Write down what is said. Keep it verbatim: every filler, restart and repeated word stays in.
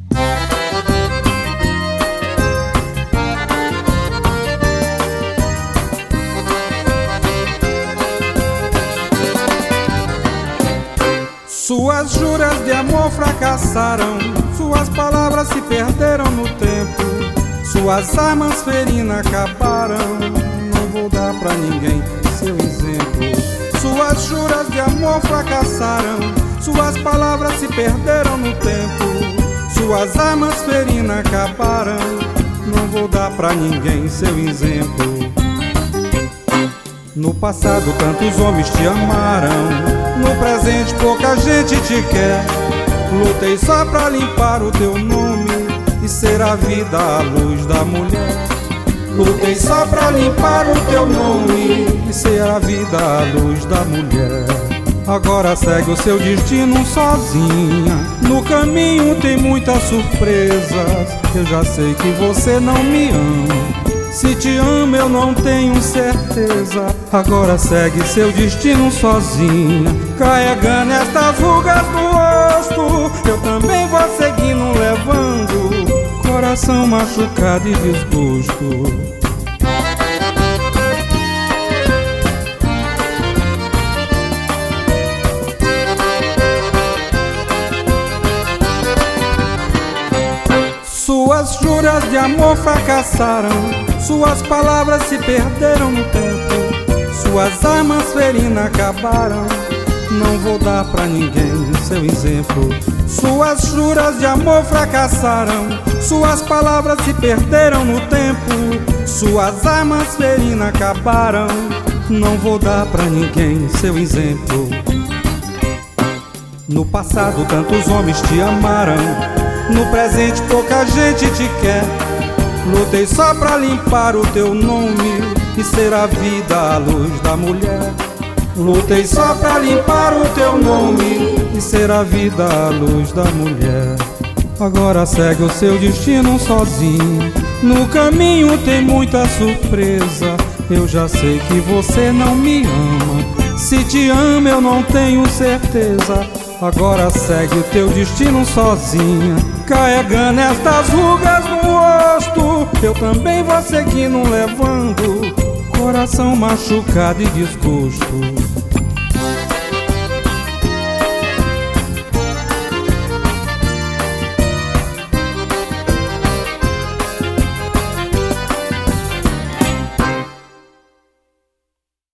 Suas juras de amor fracassaram, suas palavras se perderam no tempo, suas armas ferinas acabaram. Não vou dar pra ninguém seu exemplo. Suas juras de amor fracassaram, suas palavras se perderam no tempo, suas armas ferinas acabaram. Não vou dar pra ninguém seu exemplo. No passado tantos homens te amaram, no presente pouca gente te quer. Lutei só pra limpar o teu nome e ser a vida a luz da mulher. Lutei só pra limpar o teu nome e ser a vida a luz da mulher. Agora segue o seu destino sozinha, no caminho tem muitas surpresas. Eu já sei que você não me ama, se te amo eu não tenho certeza. Agora segue seu destino sozinha, carregando estas rugas no rosto. Eu também vou seguindo levando coração machucado e desgosto. Suas juras de amor fracassaram, suas palavras se perderam no tempo, suas armas ferinas acabaram. Não vou dar pra ninguém seu exemplo. Suas juras de amor fracassaram, suas palavras se perderam no tempo, suas armas ferinas acabaram. Não vou dar pra ninguém seu exemplo. No passado tantos homens te amaram, no presente pouca gente te quer. Lutei só pra limpar o teu nome e ser a vida a luz da mulher. Lutei só pra limpar o teu nome e ser a vida a luz da mulher. Agora segue o seu destino sozinho, no caminho tem muita surpresa. Eu já sei que você não me ama, se te amo eu não tenho certeza. Agora segue teu destino sozinha, carregando estas rugas no rosto. Eu também vou seguindo levando coração machucado e desgosto.